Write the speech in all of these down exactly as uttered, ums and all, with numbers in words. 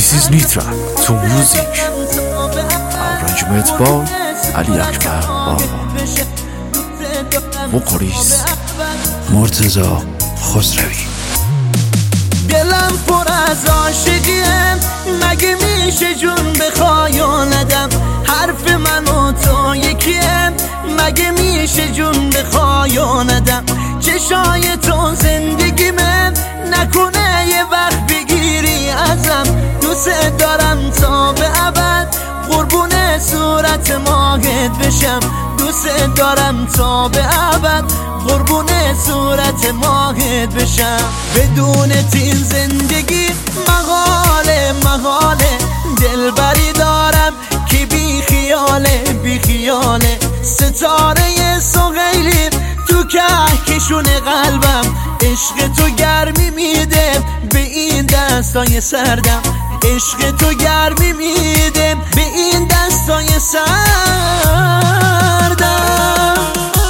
This is Nitra to music. Arrangement با علی اکبر آرمان. وکالیست مرتضی خسروی. دلم پر از عاشقیه، مگه میشه جون بخوای ندم؟ حرف من و تو یکیه، مگه میشه جون بخوای ندم؟ چشای تو زندگیمه، نکنه یه وقت بگیری ازم. دوست دارم تا به ابد، قربون صورت ماهت بشم. دوست دارم تا به ابد، قربون صورت ماهت بشم. بدون تین زندگی محاله محاله، دلبری دارم که بی خیاله بی خیاله. ستاره سهیلی تو کهکشون قلبم، عشق تو گرمی میده به این دستای سردم. عشق تو گرمی میده به این دستای سردم.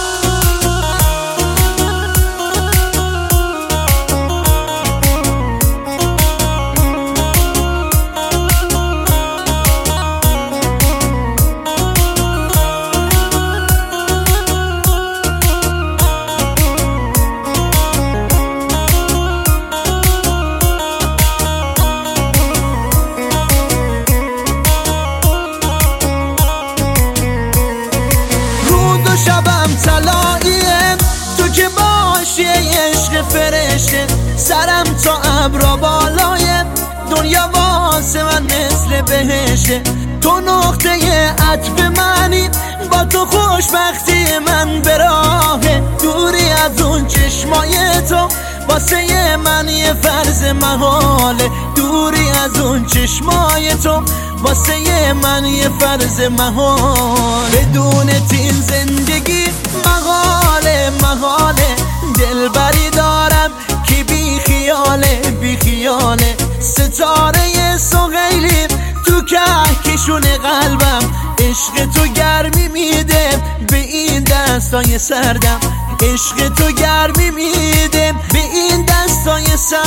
شبم طلاییه تو که باشی عشق فرشته. سرم تا ابرا بالایه، دنیا واسه من مثل بهشته. تو نقطه عطف منی، با تو خوشبختی من به راهه. دوری از اون چشمای تو واسه من یه فرض محاله. دوری از اون چشمای تو واسه من یه فرض محال. بدون تین زندگی محاله محاله، دلبری دارم که بی خیاله بی خیاله. ستاره سهیلی تو کهکشون قلبم، عشق تو گرمی میده به این دستای سردم. عشق تو گرمی میده به این دستای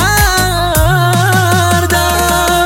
سردم.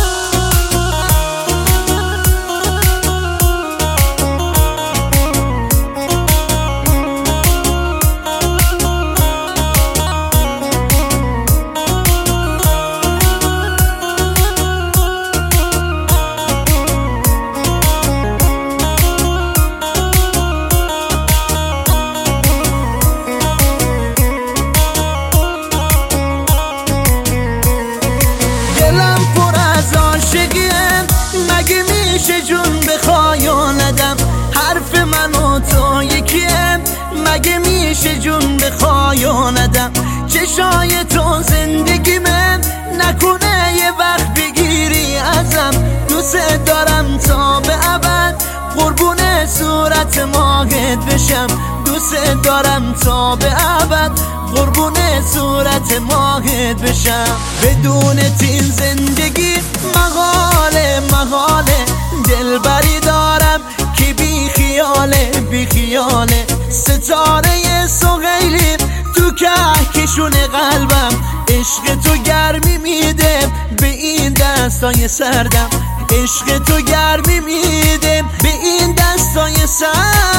مگه میشه جون بخوای ندم؟ حرف من و تو یکیه، مگه میشه جون بخوای ندم؟ چشای تو زندگیمه، نکنه یه وقت بگیری ازم. دوست دارم تا به ابد، قربون صورت ماهت بشم. دوست دارم تا به ابد، قربون صورت ماهت بشم. بدون تین زندگی محاله محاله، دلبری دارم که بی خیاله بی خیاله. ستاره سهیلی تو کهکشون قلبم، عشق تو گرمی میده به این دستای سردم. عشق تو گرمی میده به این دستای سردم.